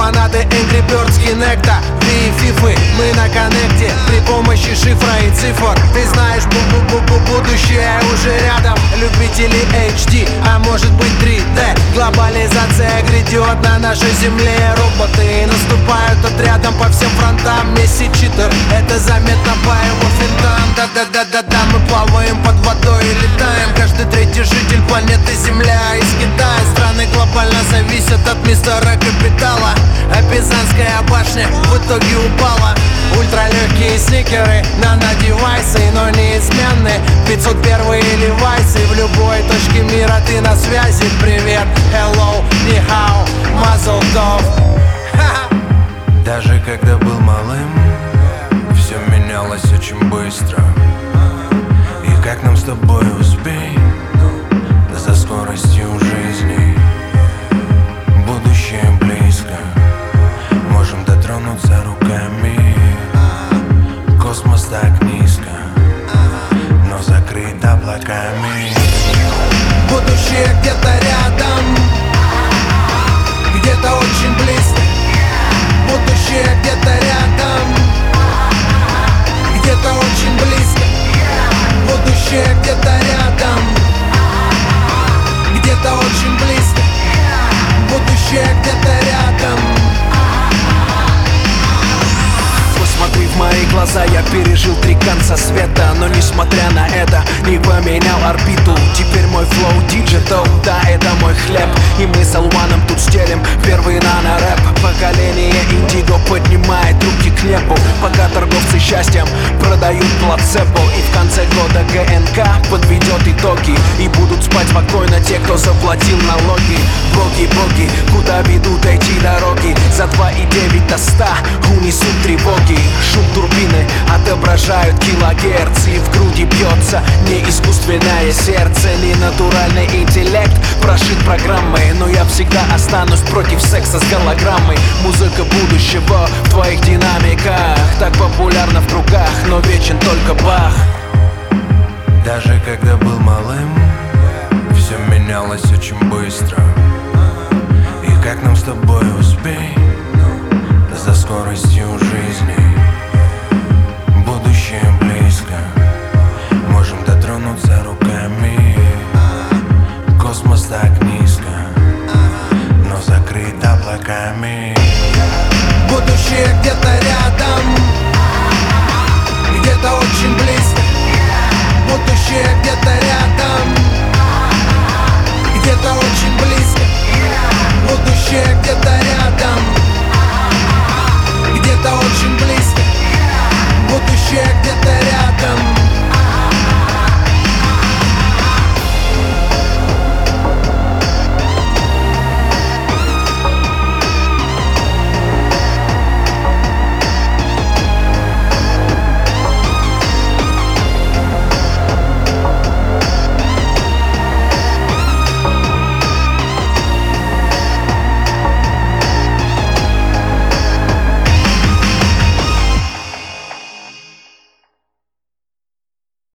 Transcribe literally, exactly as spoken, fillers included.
фанаты Angry Birds, Kinecta, Ви и Фифы. Мы на коннекте при помощи шифра и цифр. Ты знаешь, бу-бу-бу-бу будущее уже рядом. Любители эйч ди, а может быть три дэ. Глобализация грядет на нашей земле. Роботы наступают отрядом по всем фронтам. Месси читер, это заметно по его финтам. Да-да-да-да-да, мы плаваем под водой и летаем. Каждый третий житель планеты Земля из Китая. Страны глобально зависят от мистера Капитала. А Пизанская башня в итоге упала. Ультралегкие сникеры, нано-девайсы, но неизменны. пятьсот первые левайсы, в любой точке мира ты на связи. Привет, hello, ни хао, мазл тов. Даже когда был малым, все менялось очень быстро. И как нам с тобой успеть за скоростью жизни? Будущее близко, можем дотронуться руками. Космос так низко, но закрыт облаками. Будущее где-то рядом, где-то очень близко. Будущее где-то рядом, где-то очень близко. Будущее где-то рядом, где-то очень близко. Будущее где-то рядом. Посмотри в мои глаза, я пережил три конца света. Но несмотря на это, не поменял орбиту. Теперь мой флоу диджитал, да, это мой хлеб. И мы с Алваном тут стелим первый нано-рэп. Поколение индиго поднимает руки к небу, пока торговцы счастьем продают плацебо. И в конце года ГНК подведет итоги, и будут спать спокойно те, кто заплатил налоги. Боги, боги, куда ведут эти дороги? За два и девять до ста унесут тревоги. Шум турбины отображают килогерц, и в груди бьется не искусственное сердце, не натуральный интеллект прошит программой. Но я всегда останусь против секса с голограммой. Музыка будущего в твоих динамиках так популярна в кругах, но вечен только Бах. Даже когда был малым, все менялось очень быстро. И как нам с тобой успеть за скоростью жизни?